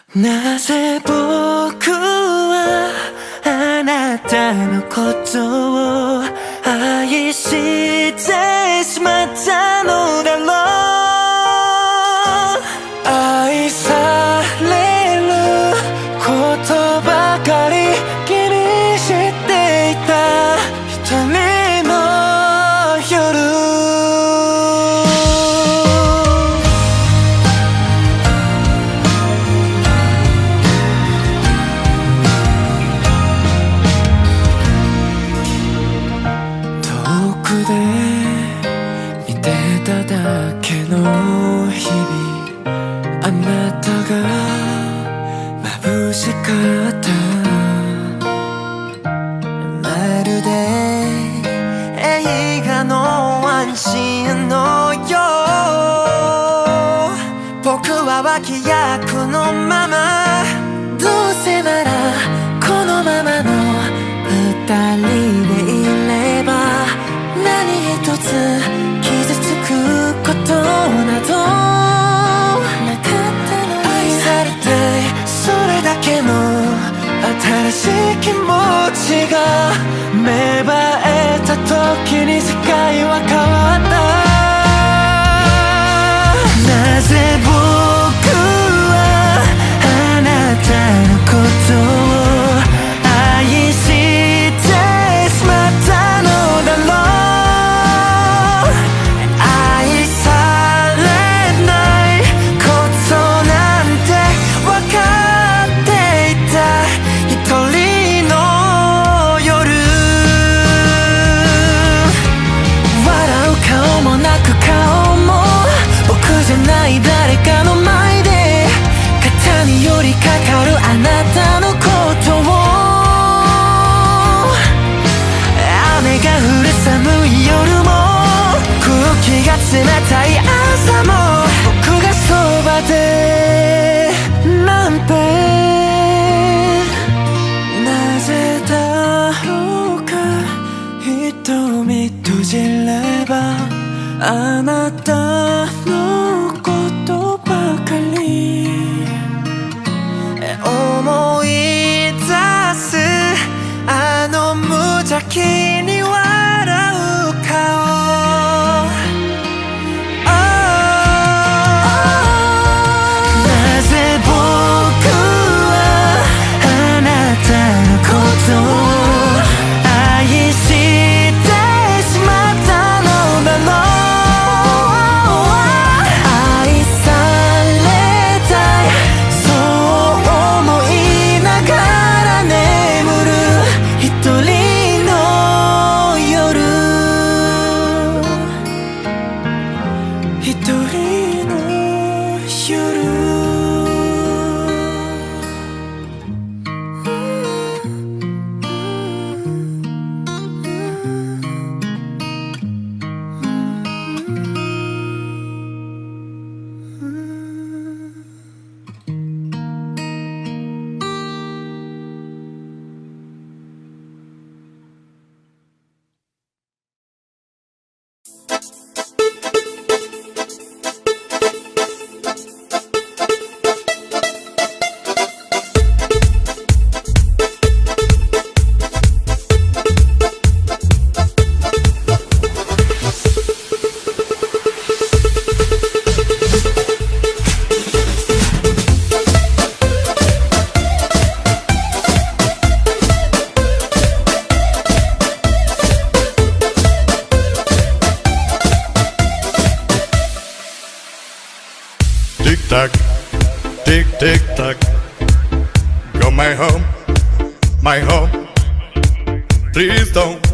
なぜ僕はあなたのことを愛してしまったのだろう。愛されることばかり気にしていた一人の夜。遠くで見てただけの日々、あなたが眩しかった。まるで映画のワンシーンのよう。僕は脇役のまま、どうせならこのままの二人でいれば、何一つ傷つくことなどなかったのに。愛されたい、それだけの新しい気持ちが芽生えた時に世界は変わった。なぜ僕はあなたのことを愛してしまったのだろう。愛されないことなんて分かっていた一人の夜。笑う顔も泣く顔も僕じゃない誰かの前で、肩に寄りかかるあなたのことを。雨が降る寒い夜も空気が冷たい朝も、僕がそばでなんて。なぜだろうか、瞳閉じればあなたのことばかり思い出す。あの無邪気に笑う顔。なぜ僕はあなたのことを愛してしまったのだろう。愛されたい、そう思いながら眠る一人の夜。一人の夜。 Tick tock, tick tick tock. Go my home, my home. Please don't